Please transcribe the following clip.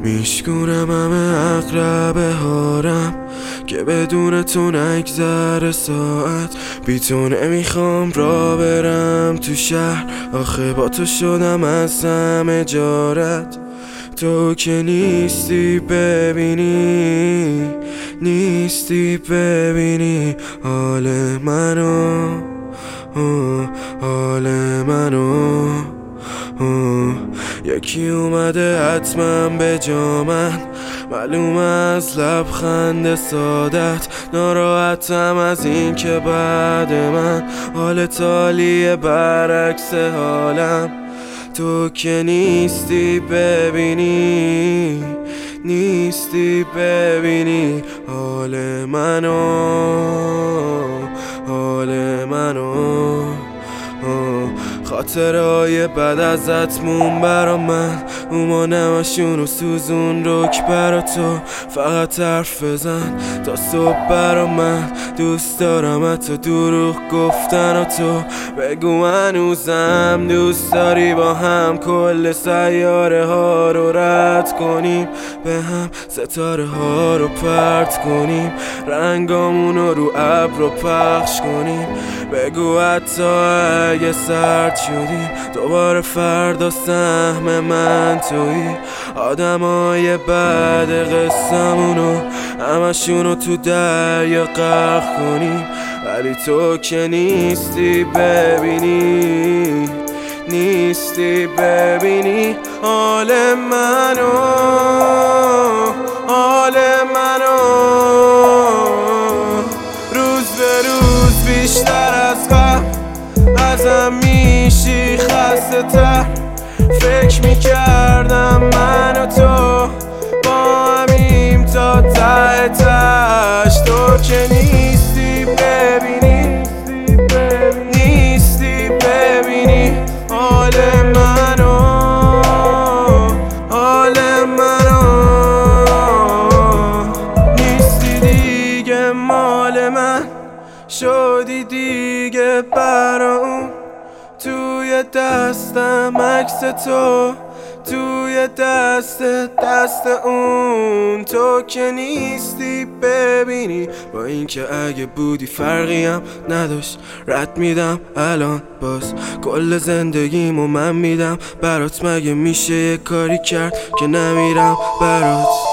میشکونم همه اقربه هارم که بدون تو نگذره ساعت. بی تو نمیخوام را برم تو شهر، آخه با تو شدم از همه جارت. تو که نیستی ببینی، نیستی ببینی حال منو، حال منو. یکی اومده حتما به جا من، معلوم از لبخند سادت. ناراحتم از این که بعد من حال تالیه برعکس حالم. تو که نیستی ببینی، نیستی ببینی حال منو، حال منو. خاطرهای بد ازت مون برا من، اومانمشونو سوزون رک برا تو. فقط حرف بزن تا صبح برا من، دوست دارم حتی دروغ گفتن و تو. بگو هنوزم دوست داری با هم کل سیاره ها رو رد کنیم، به هم ستاره ها رو پرت کنیم، رنگامونو رو ابر رو پخش کنیم. بگو حتی اگه سرد شدیم دوباره فردا سهم من تویی. آدمای بعد قصه‌مونو همشونو تو دریا غرق کنیم، ولی تو که نیستی ببینی، نیستی ببینی حال منو، حال منو. روز به روز بیشتر از قبل ازم میشی خسته تر. فکر میکردم من و تو با همیم تا ته تهش. تو که نیستی ببینی، نیستی ببینی حال منو، حال منو. نیستی دیگه مال من، شدی دیگه برام. توی دستم عکس تو، توی دست اون. تو که نیستی ببینی، با اینکه اگه بودی فرقی هم نداشت. رد میدم الان باز کل زندگیمو من میدم برات. مگه میشه یه کاری کرد که نمیرم برات؟